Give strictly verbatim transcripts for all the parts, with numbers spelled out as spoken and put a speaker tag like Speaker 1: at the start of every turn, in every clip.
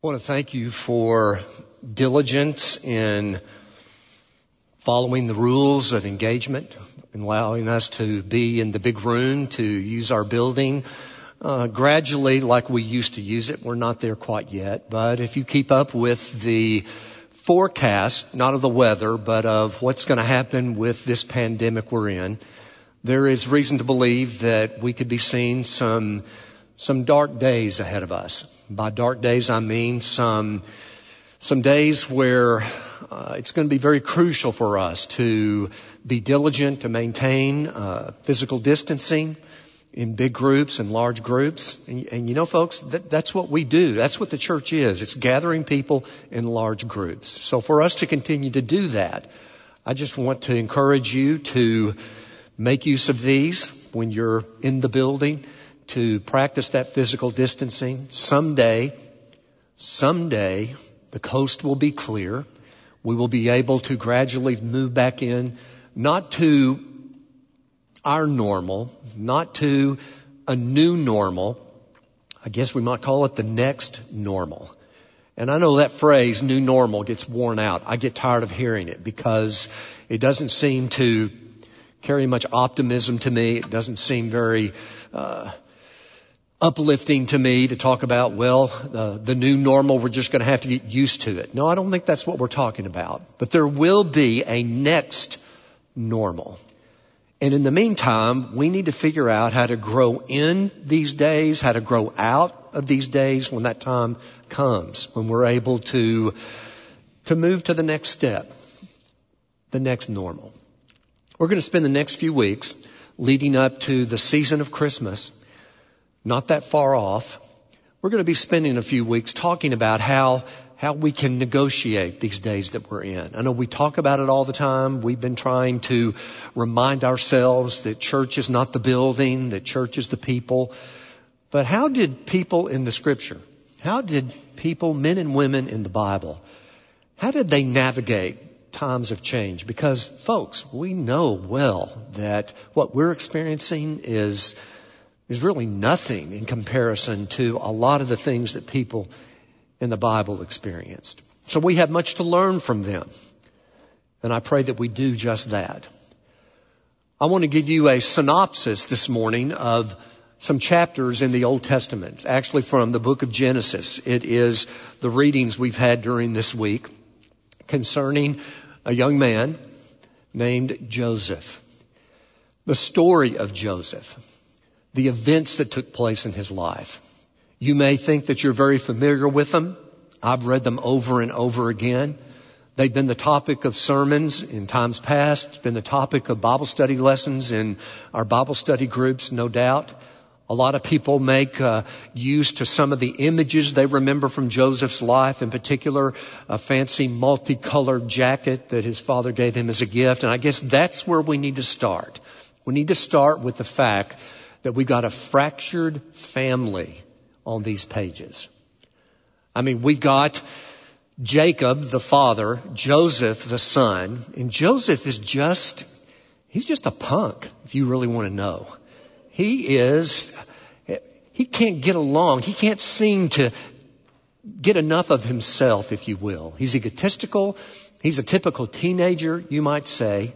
Speaker 1: I want to thank you for diligence in following the rules of engagement and allowing us to be in the big room, to use our building uh, gradually like we used to use it. We're not there quite yet, but if you keep up with the forecast, not of the weather, but of what's going to happen with this pandemic we're in, there is reason to believe that we could be seeing some some dark days ahead of us. By dark days, I mean some some days where uh, it's going to be very crucial for us to be diligent to maintain uh, physical distancing in big groups and large groups. And, and you know, folks, that, that's what we do. That's what the church is. It's gathering people in large groups. So for us to continue to do that, I just want to encourage you to make use of these when you're in the building, to practice that physical distancing. Someday, someday, the coast will be clear. We will be able to gradually move back in, not to our normal, not to a new normal. I guess we might call it the next normal. And I know that phrase, new normal, gets worn out. I get tired of hearing it because it doesn't seem to carry much optimism to me. It doesn't seem very uh, uplifting to me to talk about, well, uh, the new normal, we're just going to have to get used to it. No, I don't think that's what we're talking about. But there will be a next normal. And in the meantime, we need to figure out how to grow in these days, how to grow out of these days when that time comes, when we're able to, to move to the next step, the next normal. We're going to spend the next few weeks leading up to the season of Christmas, not that far off. We're going to be spending a few weeks talking about how how we can negotiate these days that we're in. I know we talk about it all the time. We've been trying to remind ourselves that church is not the building, that church is the people. But how did people in the Scripture, how did people, men and women in the Bible, how did they navigate times of change? Because, folks, we know well that what we're experiencing is is really nothing in comparison to a lot of the things that people in the Bible experienced. So we have much to learn from them. And I pray that we do just that. I want to give you a synopsis this morning of some chapters in the Old Testament, actually from the book of Genesis. It is the readings we've had during this week concerning a young man named Joseph. The story of Joseph. The events that took place in his life. You may think that you're very familiar with them. I've read them over and over again. They've been the topic of sermons in times past. It's been the topic of Bible study lessons in our Bible study groups, no doubt. A lot of people make uh, use to some of the images they remember from Joseph's life, in particular, a fancy multicolored jacket that his father gave him as a gift. And I guess that's where we need to start. We need to start with the fact that we got a fractured family on these pages. I mean, we've got Jacob, the father, Joseph, the son, and Joseph is just, he's just a punk, if you really want to know. He is, he can't get along. He can't seem to get enough of himself, if you will. He's egotistical. He's a typical teenager, you might say.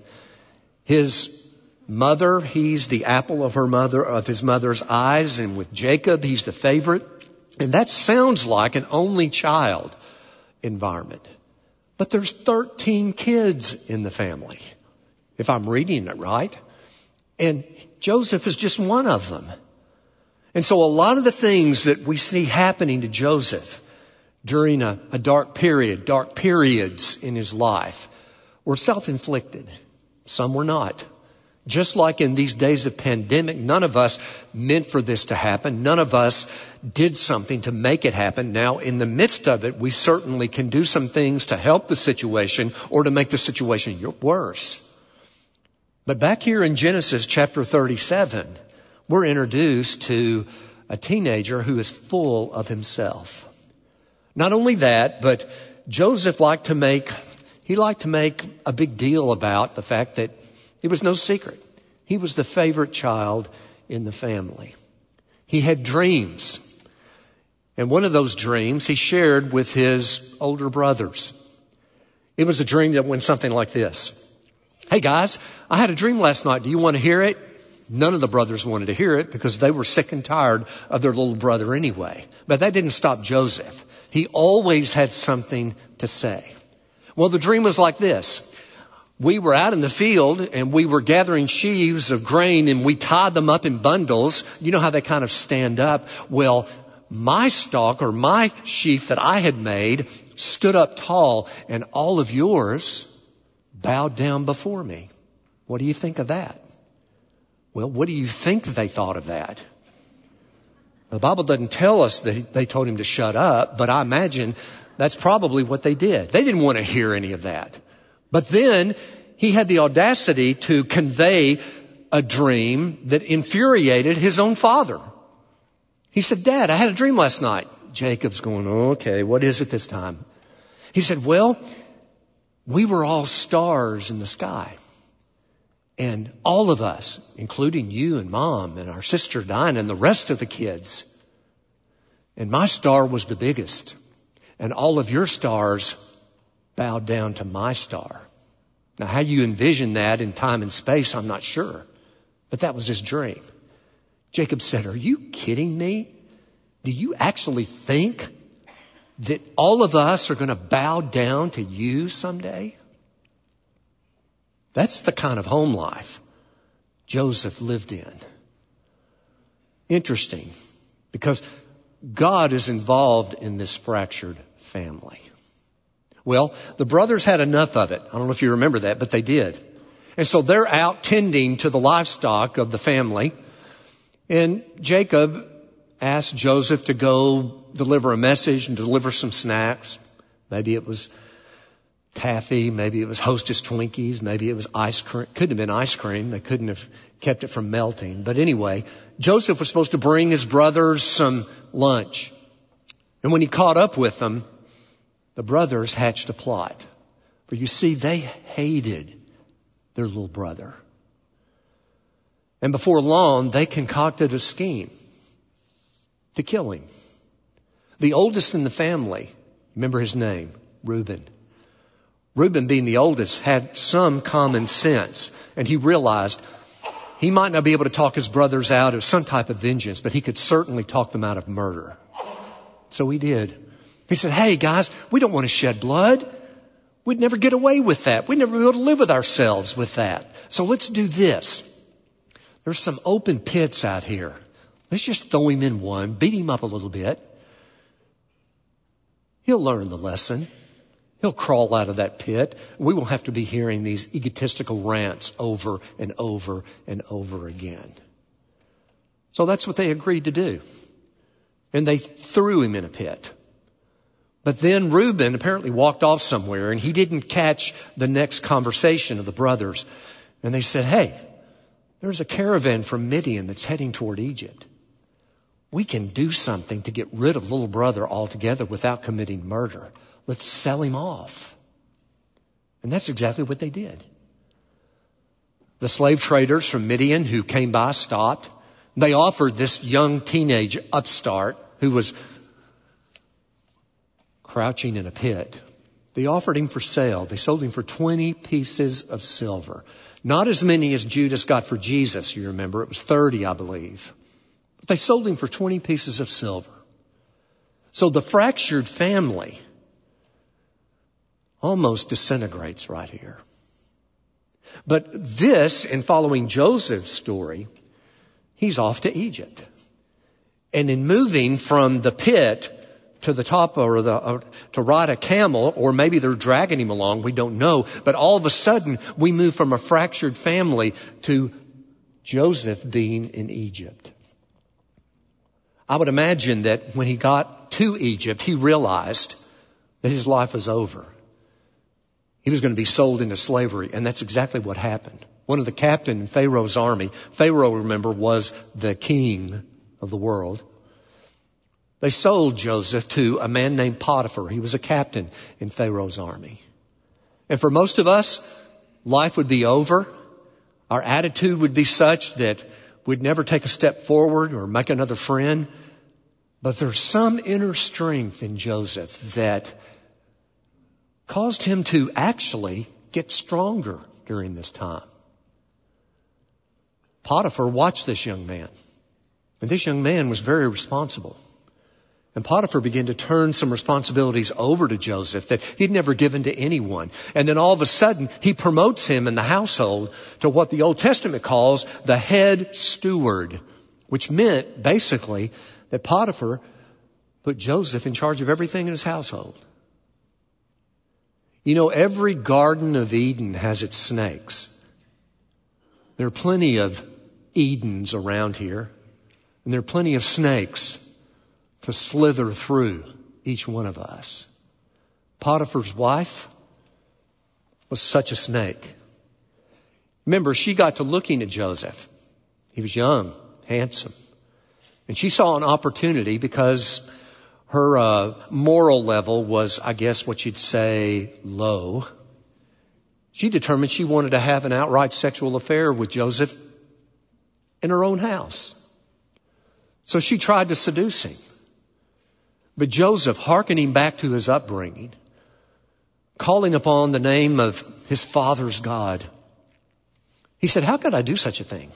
Speaker 1: His mother, he's the apple of her mother, of his mother's eyes. And with Jacob, he's the favorite. And that sounds like an only child environment. But there's thirteen kids in the family, if I'm reading it right. And Joseph is just one of them. And so a lot of the things that we see happening to Joseph during a, a dark period, dark periods in his life, were self-inflicted. Some were not. Just like in these days of pandemic, none of us meant for this to happen. None of us did something to make it happen. Now, in the midst of it, we certainly can do some things to help the situation or to make the situation worse. But back here in Genesis chapter thirty-seven, we're introduced to a teenager who is full of himself. Not only that, but Joseph liked to make, he liked to make a big deal about the fact that it was no secret. He was the favorite child in the family. He had dreams. And one of those dreams he shared with his older brothers. It was a dream that went something like this. Hey guys, I had a dream last night. Do you want to hear it? None of the brothers wanted to hear it because they were sick and tired of their little brother anyway. But that didn't stop Joseph. He always had something to say. Well, the dream was like this. We were out in the field and we were gathering sheaves of grain and we tied them up in bundles. You know how they kind of stand up? Well, my stalk or my sheaf that I had made stood up tall and all of yours bowed down before me. What do you think of that? Well, what do you think they thought of that? The Bible doesn't tell us that they told him to shut up, but I imagine that's probably what they did. They didn't want to hear any of that. But then he had the audacity to convey a dream that infuriated his own father. He said, Dad, I had a dream last night. Jacob's going, okay, what is it this time? He said, well, we were all stars in the sky. And all of us, including you and Mom and our sister Dinah and the rest of the kids. And my star was the biggest. And all of your stars bowed down to my star. Now, how you envision that in time and space, I'm not sure. But that was his dream. Jacob said, are you kidding me? Do you actually think that all of us are going to bow down to you someday? That's the kind of home life Joseph lived in. Interesting, because God is involved in this fractured family. Well, the brothers had enough of it. I don't know if you remember that, but they did. And so they're out tending to the livestock of the family. And Jacob asked Joseph to go deliver a message and deliver some snacks. Maybe it was taffy, maybe it was Hostess Twinkies, maybe it was ice cream. Couldn't have been ice cream. They couldn't have kept it from melting. But anyway, Joseph was supposed to bring his brothers some lunch. And when he caught up with them, the brothers hatched a plot. For you see, they hated their little brother. And before long, they concocted a scheme to kill him. The oldest in the family, remember his name, Reuben. Reuben, being the oldest, had some common sense. And he realized he might not be able to talk his brothers out of some type of vengeance, but he could certainly talk them out of murder. So he did. He said, hey guys, we don't want to shed blood. We'd never get away with that. We'd never be able to live with ourselves with that. So let's do this. There's some open pits out here. Let's just throw him in one, beat him up a little bit. He'll learn the lesson. He'll crawl out of that pit. We won't have to be hearing these egotistical rants over and over and over again. So that's what they agreed to do. And they threw him in a pit. But then Reuben apparently walked off somewhere and he didn't catch the next conversation of the brothers. And they said, hey, there's a caravan from Midian that's heading toward Egypt. We can do something to get rid of little brother altogether without committing murder. Let's sell him off. And that's exactly what they did. The slave traders from Midian who came by stopped. They offered this young teenage upstart who was crouching in a pit. They offered him for sale. They sold him for twenty pieces of silver. Not as many as Judas got for Jesus, you remember. It was thirty, I believe. But they sold him for twenty pieces of silver. So the fractured family almost disintegrates right here. But this, in following Joseph's story, he's off to Egypt. And in moving from the pit to the top or the, uh, to ride a camel, or maybe they're dragging him along, we don't know. But all of a sudden, we move from a fractured family to Joseph being in Egypt. I would imagine that when he got to Egypt, he realized that his life was over. He was going to be sold into slavery, and that's exactly what happened. One of the captains in Pharaoh's army, Pharaoh, remember, was the king of the world. They sold Joseph to a man named Potiphar. He was a captain in Pharaoh's army. And for most of us, life would be over. Our attitude would be such that we'd never take a step forward or make another friend. But there's some inner strength in Joseph that caused him to actually get stronger during this time. Potiphar watched this young man, and this young man was very responsible. And Potiphar began to turn some responsibilities over to Joseph that he'd never given to anyone. And then all of a sudden, he promotes him in the household to what the Old Testament calls the head steward, which meant basically that Potiphar put Joseph in charge of everything in his household. You know, every Garden of Eden has its snakes. There are plenty of Edens around here, and there are plenty of snakes to slither through each one of us. Potiphar's wife was such a snake. Remember, she got to looking at Joseph. He was young, handsome. And she saw an opportunity because her uh, moral level was, I guess, what you'd say, low. She determined she wanted to have an outright sexual affair with Joseph in her own house. So she tried to seduce him. But Joseph, hearkening back to his upbringing, calling upon the name of his father's God, he said, how could I do such a thing?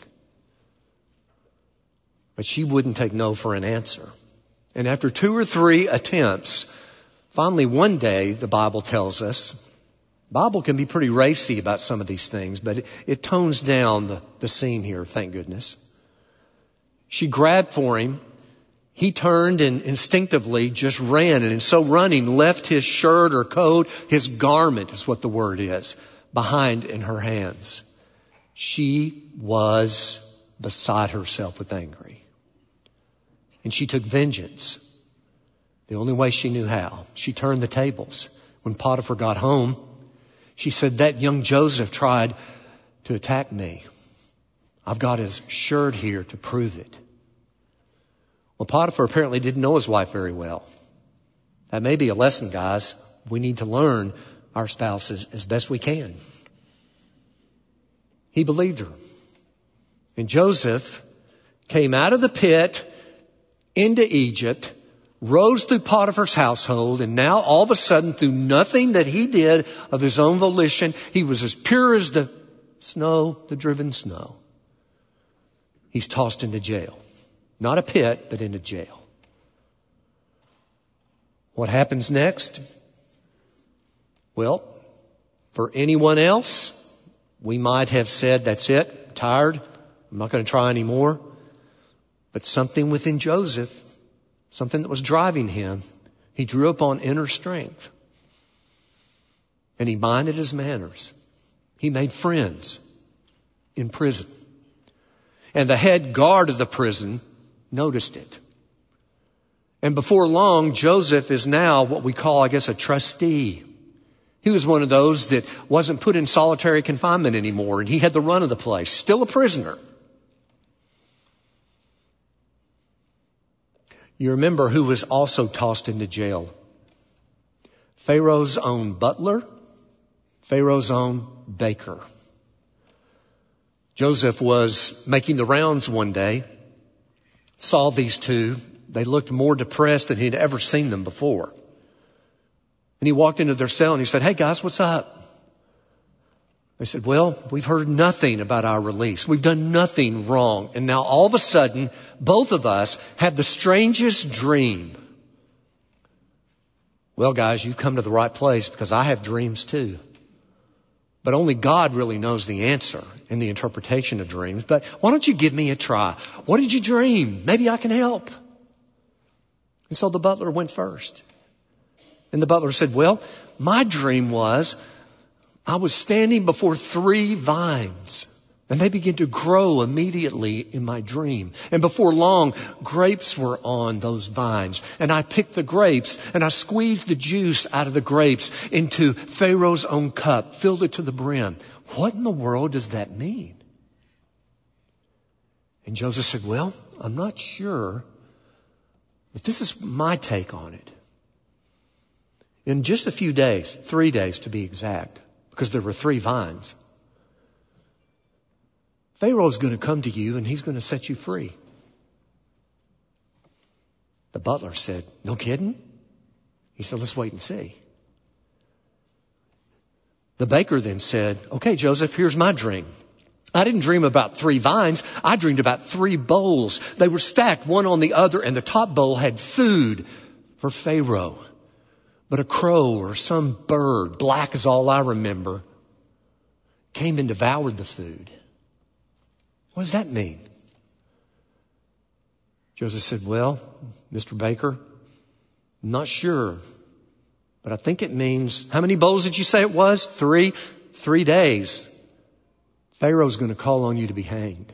Speaker 1: But she wouldn't take no for an answer. And after two or three attempts, finally one day, the Bible tells us, the Bible can be pretty racy about some of these things, but it, it tones down the, the scene here, thank goodness. She grabbed for him. He turned and instinctively just ran, and in so running left his shirt or coat, his garment is what the word is, behind in her hands. She was beside herself with anger. And she took vengeance the only way she knew how. She turned the tables. When Potiphar got home, she said, that young Joseph tried to attack me. I've got his shirt here to prove it. Well, Potiphar apparently didn't know his wife very well. That may be a lesson, guys. We need to learn our spouses as best we can. He believed her. And Joseph came out of the pit into Egypt, rose through Potiphar's household, and now all of a sudden, through nothing that he did of his own volition, he was as pure as the snow, the driven snow. He's tossed into jail. Not a pit, but into jail. What happens next? Well, for anyone else, we might have said, that's it, I'm tired, I'm not going to try anymore. But something within Joseph, something that was driving him, he drew upon inner strength. And he minded his manners. He made friends in prison. And the head guard of the prison noticed it. And before long, Joseph is now what we call, I guess, a trustee. He was one of those that wasn't put in solitary confinement anymore, and he had the run of the place, still a prisoner. You remember who was also tossed into jail? Pharaoh's own butler, Pharaoh's own baker. Joseph was making the rounds one day, saw these two. They looked more depressed than he'd ever seen them before. And he walked into their cell and he said, hey guys, what's up? They said, well, we've heard nothing about our release. We've done nothing wrong. And now all of a sudden, both of us have the strangest dream. Well, guys, you've come to the right place because I have dreams too. But only God really knows the answer and the interpretation of dreams. But why don't you give me a try? What did you dream? Maybe I can help. And so the butler went first. And the butler said, well, my dream was I was standing before three vines, and they began to grow immediately in my dream. And before long, grapes were on those vines. And I picked the grapes, and I squeezed the juice out of the grapes into Pharaoh's own cup, filled it to the brim. What in the world does that mean? And Joseph said, well, I'm not sure, but this is my take on it. In just a few days, three days to be exact, because there were three vines, Pharaoh's going to come to you and he's going to set you free. The butler said, no kidding? He said, let's wait and see. The baker then said, okay, Joseph, here's my dream. I didn't dream about three vines. I dreamed about three bowls. They were stacked one on the other, and the top bowl had food for Pharaoh. But a crow or some bird, black is all I remember, came and devoured the food. What does that mean? Joseph said, well, Mister Baker, I'm not sure, but I think it means, how many bowls did you say it was? Three? Three days. Pharaoh's going to call on you to be hanged.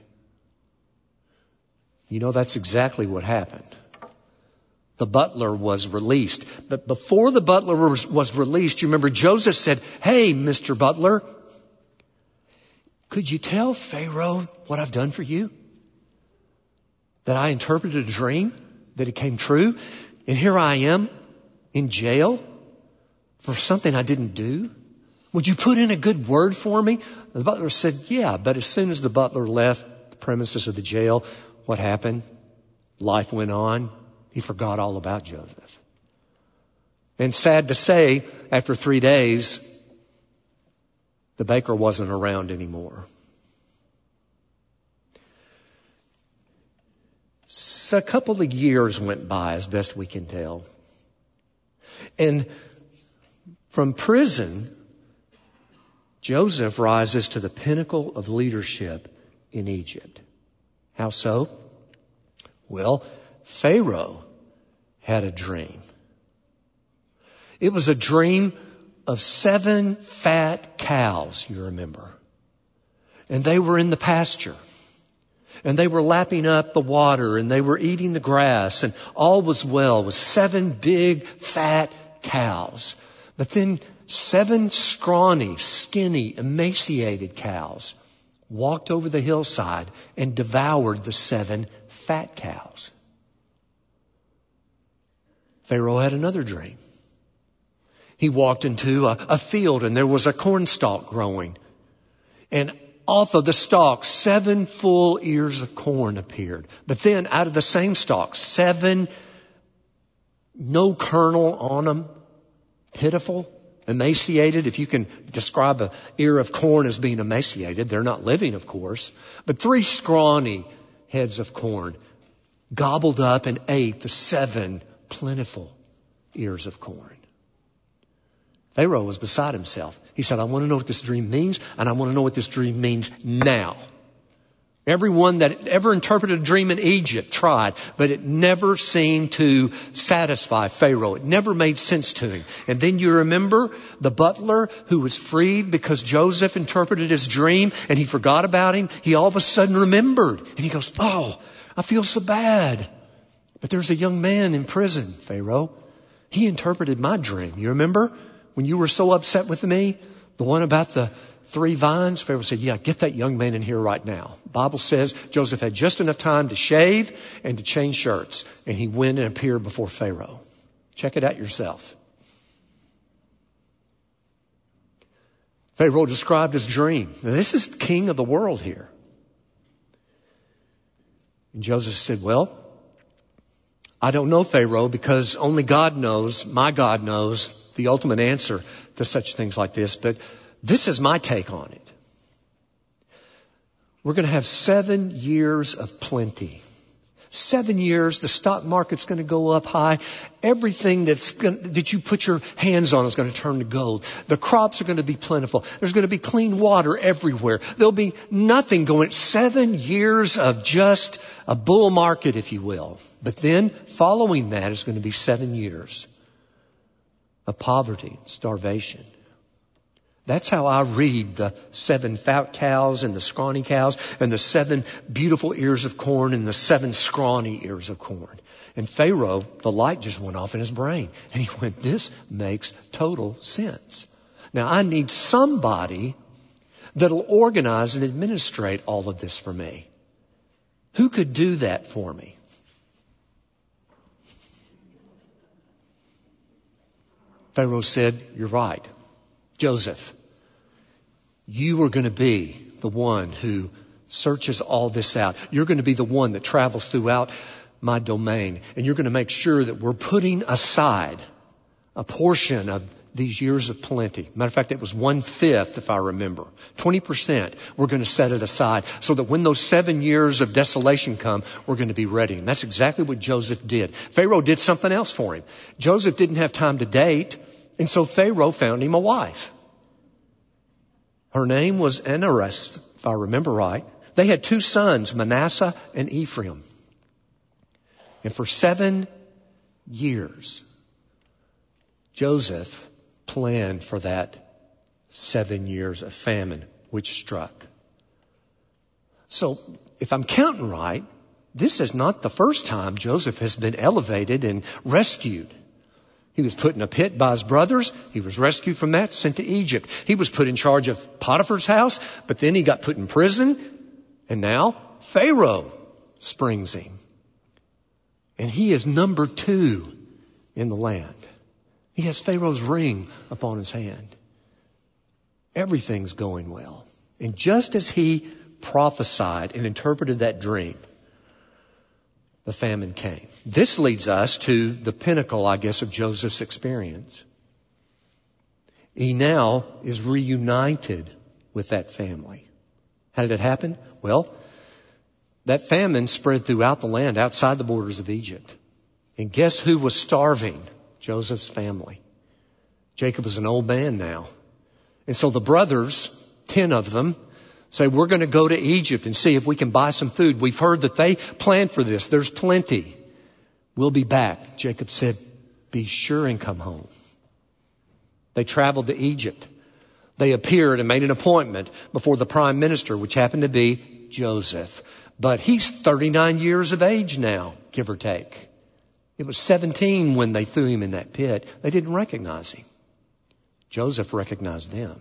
Speaker 1: You know, that's exactly what happened. The butler was released. But before the butler was, was released, you remember Joseph said, hey, Mister Butler, could you tell Pharaoh what I've done for you? That I interpreted a dream, that it came true, and here I am in jail for something I didn't do? Would you put in a good word for me? The butler said, yeah, but as soon as the butler left the premises of the jail, what happened? Life went on. He forgot all about Joseph. And sad to say, after three days, the baker wasn't around anymore. So a couple of years went by, as best we can tell. And from prison, Joseph rises to the pinnacle of leadership in Egypt. How so? Well, Pharaoh had a dream. It was a dream of seven fat cows, you remember. And they were in the pasture. And they were lapping up the water and they were eating the grass and all was well with seven big fat cows. But then seven scrawny, skinny, emaciated cows walked over the hillside and devoured the seven fat cows. Pharaoh had another dream. He walked into a, a field and there was a cornstalk growing. And off of the stalk, seven full ears of corn appeared. But then out of the same stalk, seven, no kernel on them, pitiful, emaciated. If you can describe an ear of corn as being emaciated, they're not living, of course. But three scrawny heads of corn gobbled up and ate the seven plentiful ears of corn. Pharaoh was beside himself. He said, I want to know what this dream means, and I want to know what this dream means now. Everyone that ever interpreted a dream in Egypt tried, but it never seemed to satisfy Pharaoh. It never made sense to him. And then you remember the butler who was freed because Joseph interpreted his dream and he forgot about him. He all of a sudden remembered. And he goes, oh, I feel so bad. But there's a young man in prison, Pharaoh. He interpreted my dream. You remember when you were so upset with me? The one about the three vines? Pharaoh said, yeah, get that young man in here right now. The Bible says Joseph had just enough time to shave and to change shirts. And he went and appeared before Pharaoh. Check it out yourself. Pharaoh described his dream. Now, this is the king of the world here. And Joseph said, well, I don't know, Pharaoh, because only God knows, my God knows the ultimate answer to such things like this. But this is my take on it. We're going to have seven years of plenty. Seven years, the stock market's going to go up high. Everything that's going, that you put your hands on is going to turn to gold. The crops are going to be plentiful. There's going to be clean water everywhere. There'll be nothing going. Seven years of just a bull market, if you will. But then following that is going to be seven years of poverty, starvation. That's how I read the seven fat cows and the scrawny cows and the seven beautiful ears of corn and the seven scrawny ears of corn. And Pharaoh, the light just went off in his brain. And he went, this makes total sense. Now I need somebody that'll organize and administrate all of this for me. Who could do that for me? Pharaoh said, you're right. Joseph, you are going to be the one who searches all this out. You're going to be the one that travels throughout my domain. And you're going to make sure that we're putting aside a portion of these years of plenty. Matter of fact, it was one-fifth, if I remember. twenty percent, we're going to set it aside so that when those seven years of desolation come, we're going to be ready. And that's exactly what Joseph did. Pharaoh did something else for him. Joseph didn't have time to date, and so Pharaoh found him a wife. Her name was Anarest, if I remember right. They had two sons, Manasseh and Ephraim. And for seven years, Joseph planned for that seven years of famine which struck. So if I'm counting right, this is not the first time Joseph has been elevated and rescued. He was put in a pit by his brothers. He was rescued from that, sent to Egypt. He was put in charge of Potiphar's house, but then he got put in prison. And now Pharaoh springs him. And he is number two in the land. He has Pharaoh's ring upon his hand. Everything's going well. And just as he prophesied and interpreted that dream, the famine came. This leads us to the pinnacle, I guess, of Joseph's experience. He now is reunited with that family. How did it happen? Well, that famine spread throughout the land outside the borders of Egypt. And guess who was starving? Joseph's family. Jacob was an old man now. And so the brothers, ten of them, say, we're going to go to Egypt and see if we can buy some food. We've heard that they planned for this. There's plenty. We'll be back. Jacob said, be sure and come home. They traveled to Egypt. They appeared and made an appointment before the prime minister, which happened to be Joseph. But he's thirty-nine years of age now, give or take. It was seventeen when they threw him in that pit. They didn't recognize him. Joseph recognized them.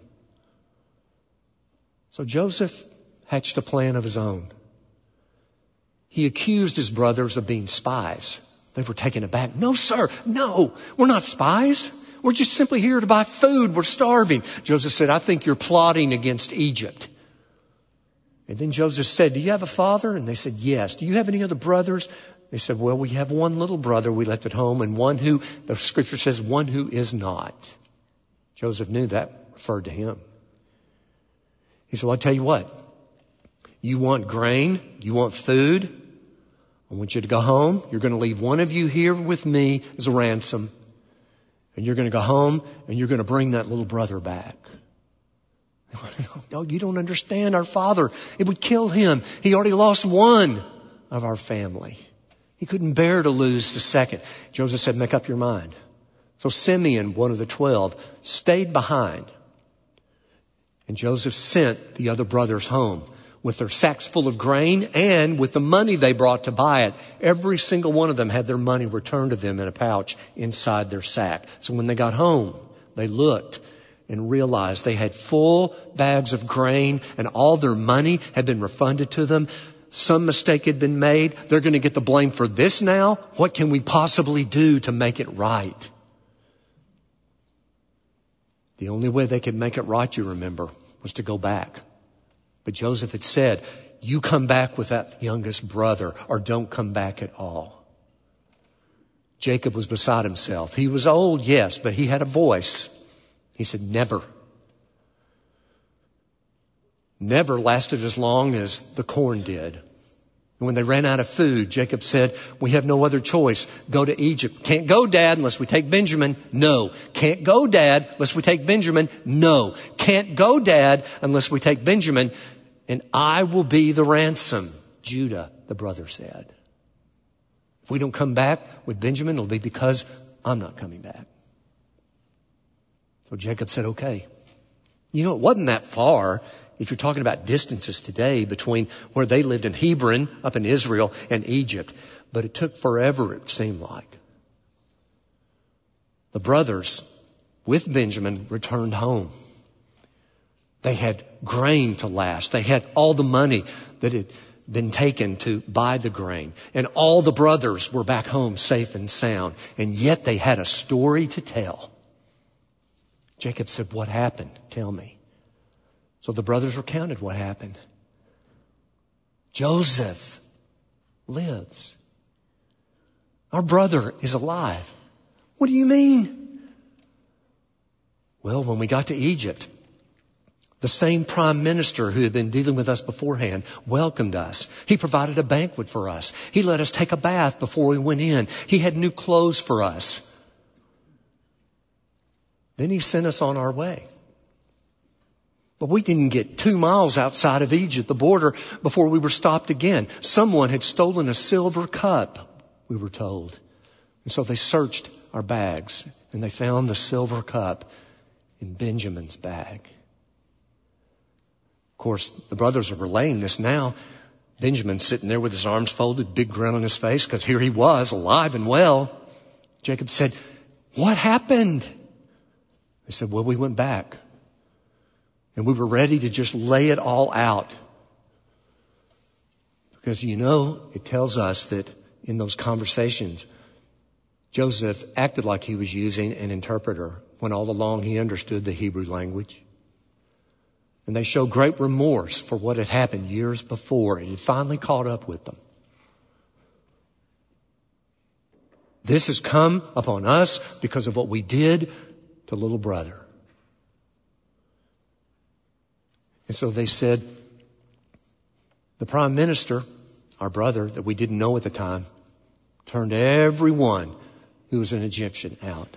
Speaker 1: So Joseph hatched a plan of his own. He accused his brothers of being spies. They were taken aback. No, sir. No, we're not spies. We're just simply here to buy food. We're starving. Joseph said, I think you're plotting against Egypt. And then Joseph said, do you have a father? And they said, yes. Do you have any other brothers? They said, well, we have one little brother we left at home and one who, the scripture says, one who is not. Joseph knew that referred to him. He said, well, I'll tell you what. You want grain? You want food? I want you to go home. You're going to leave one of you here with me as a ransom. And you're going to go home and you're going to bring that little brother back. No, you don't understand. Our father, it would kill him. He already lost one of our family. He couldn't bear to lose the second. Joseph said, make up your mind. So Simeon, one of the twelve, stayed behind. And Joseph sent the other brothers home with their sacks full of grain and with the money they brought to buy it. Every single one of them had their money returned to them in a pouch inside their sack. So when they got home, they looked and realized they had full bags of grain and all their money had been refunded to them. Some mistake had been made. They're going to get the blame for this now. What can we possibly do to make it right? The only way they could make it right, you remember, was to go back. But Joseph had said, you come back with that youngest brother or don't come back at all. Jacob was beside himself. He was old, yes, but he had a voice. He said, never. Never lasted as long as the corn did. And when they ran out of food, Jacob said, we have no other choice. Go to Egypt. Can't go, Dad, unless we take Benjamin. No. Can't go, Dad, unless we take Benjamin. No. Can't go, Dad, unless we take Benjamin. And I will be the ransom. Judah, the brother said. If we don't come back with Benjamin, it'll be because I'm not coming back. So Jacob said, okay. You know, it wasn't that far. If you're talking about distances today between where they lived in Hebron up in Israel and Egypt. But it took forever, it seemed like. The brothers with Benjamin returned home. They had grain to last. They had all the money that had been taken to buy the grain. And all the brothers were back home safe and sound. And yet they had a story to tell. Jacob said, what happened? Tell me. So the brothers recounted what happened. Joseph lives. Our brother is alive. What do you mean? Well, when we got to Egypt, the same prime minister who had been dealing with us beforehand welcomed us. He provided a banquet for us. He let us take a bath before we went in. He had new clothes for us. Then he sent us on our way. But we didn't get two miles outside of Egypt, the border, before we were stopped again. Someone had stolen a silver cup, we were told. And so they searched our bags, and they found the silver cup in Benjamin's bag. Of course, the brothers are relaying this now. Benjamin's sitting there with his arms folded, big grin on his face, because here he was, alive and well. Jacob said, "What happened?" They said, "Well, we went back. And we were ready to just lay it all out." Because, you know, it tells us that in those conversations, Joseph acted like he was using an interpreter when all along he understood the Hebrew language. And they show great remorse for what had happened years before. It had finally caught up with them. This has come upon us because of what we did to little brother. And so they said, the prime minister, our brother that we didn't know at the time, turned everyone who was an Egyptian out.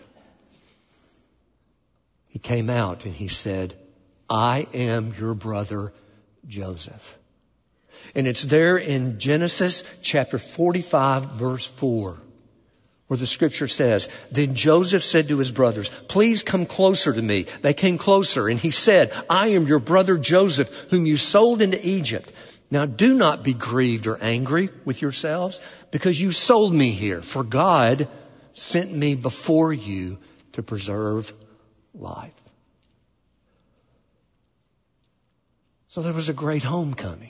Speaker 1: He came out and he said, "I am your brother Joseph." And it's there in Genesis chapter forty-five, verse four, where the scripture says, "Then Joseph said to his brothers, 'Please come closer to me.' They came closer, and he said, 'I am your brother Joseph, whom you sold into Egypt. Now do not be grieved or angry with yourselves, because you sold me here, for God sent me before you to preserve life.'" So there was a great homecoming.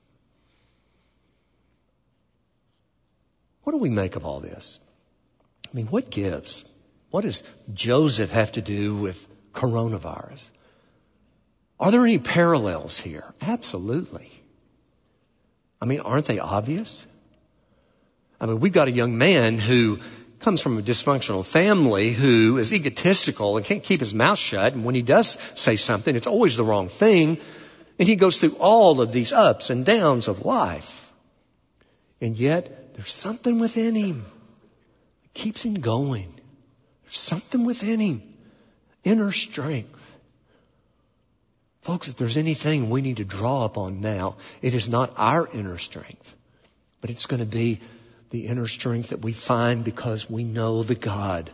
Speaker 1: What do we make of all this? I mean, what gives? What does Joseph have to do with coronavirus? Are there any parallels here? Absolutely. I mean, aren't they obvious? I mean, we've got a young man who comes from a dysfunctional family who is egotistical and can't keep his mouth shut. And when he does say something, it's always the wrong thing. And he goes through all of these ups and downs of life. And yet, there's something within him that keeps him going. There's something within him. Inner strength. Folks, if there's anything we need to draw upon now, it is not our inner strength, but it's going to be the inner strength that we find because we know the God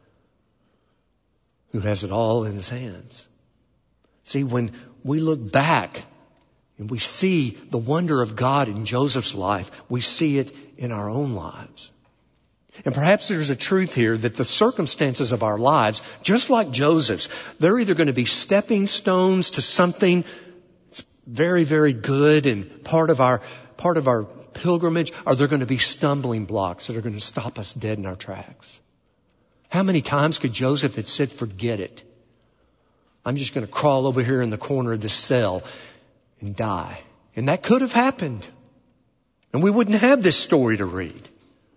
Speaker 1: who has it all in his hands. See, when we look back and we see the wonder of God in Joseph's life, we see it in our own lives. And perhaps there's a truth here that the circumstances of our lives, just like Joseph's, they're either going to be stepping stones to something very, very good and part of our, part of our pilgrimage, or they're going to be stumbling blocks that are going to stop us dead in our tracks. How many times could Joseph have said, "Forget it. I'm just going to crawl over here in the corner of this cell and die"? And that could have happened. And we wouldn't have this story to read.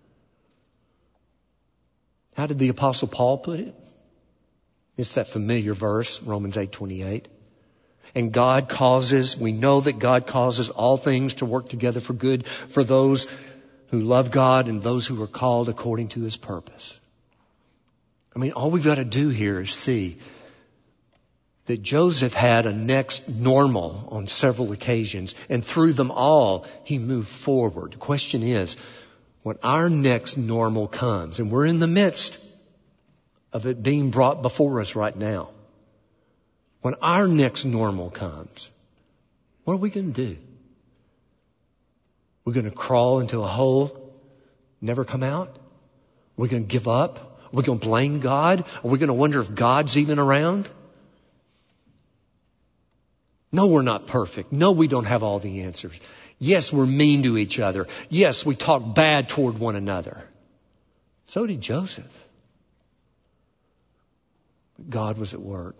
Speaker 1: How did the Apostle Paul put it? It's that familiar verse, Romans eight twenty-eight. And God causes, we know that God causes all things to work together for good for those who love God and those who are called according to his purpose. I mean, all we've got to do here is see that Joseph had a next normal on several occasions, and through them all, he moved forward. The question is, when our next normal comes, and we're in the midst of it being brought before us right now, when our next normal comes, what are we going to do? We're going to crawl into a hole, never come out? We're going to give up? Are we going to blame God? Are we going to wonder if God's even around? No, we're not perfect. No, we don't have all the answers. Yes, we're mean to each other. Yes, we talk bad toward one another. So did Joseph. But God was at work.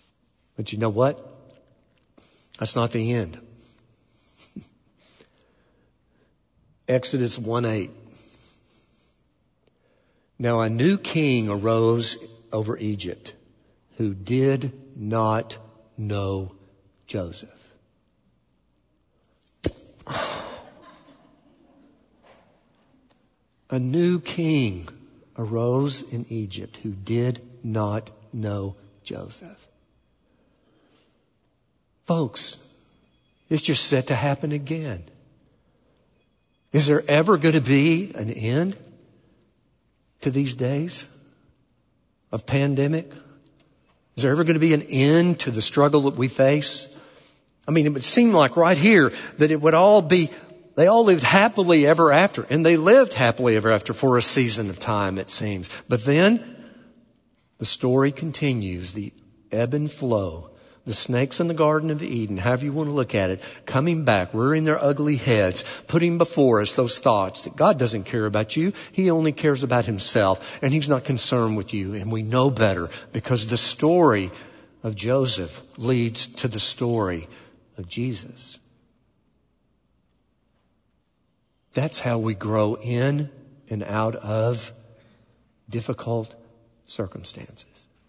Speaker 1: But you know what? That's not the end. Exodus one eight. Now a new king arose over Egypt who did not know Joseph. A new king arose in Egypt who did not know Joseph. Folks, it's just set to happen again. Is there ever going to be an end to these days of pandemic? Is there ever going to be an end to the struggle that we face? I mean, it would seem like right here that it would all be, they all lived happily ever after. And they lived happily ever after for a season of time, it seems. But then the story continues, the ebb and flow. The snakes in the Garden of Eden, however you want to look at it, coming back, rearing their ugly heads, putting before us those thoughts that God doesn't care about you. He only cares about himself, and he's not concerned with you. And we know better because the story of Joseph leads to the story of Jesus. That's how we grow in and out of difficult circumstances.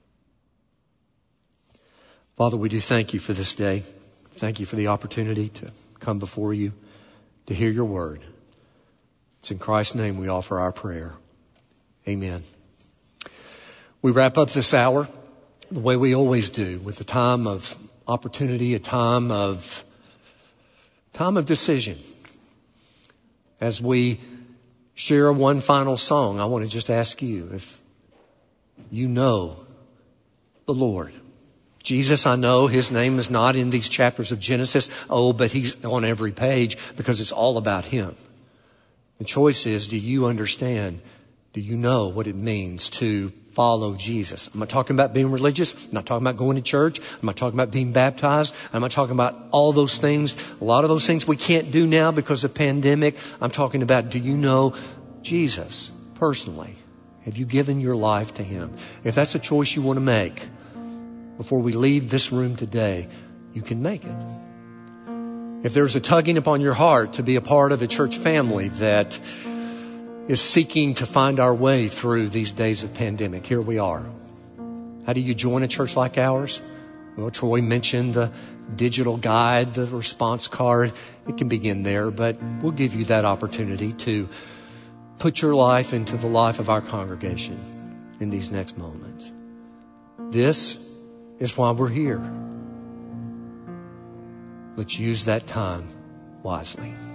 Speaker 1: Father, we do thank you for this day. Thank you for the opportunity to come before you, to hear your word. It's in Christ's name we offer our prayer. Amen. We wrap up this hour the way we always do, with a time of opportunity, a time of, time of decision. As we share one final song, I want to just ask you if you know the Lord. Jesus, I know his name is not in these chapters of Genesis. Oh, but he's on every page because it's all about him. The choice is, do you understand? Do you know what it means to follow Jesus? I'm not talking about being religious. I'm not talking about going to church. I'm not talking about being baptized. I'm not talking about all those things. A lot of those things we can't do now because of pandemic. I'm talking about, do you know Jesus personally? Have you given your life to him? If that's a choice you want to make, before we leave this room today, you can make it. If there's a tugging upon your heart to be a part of a church family that is seeking to find our way through these days of pandemic, here we are. How do you join a church like ours? Well, Troy mentioned the digital guide, the response card. It can begin there, but we'll give you that opportunity to put your life into the life of our congregation in these next moments. This is why we're here. Let's use that time wisely.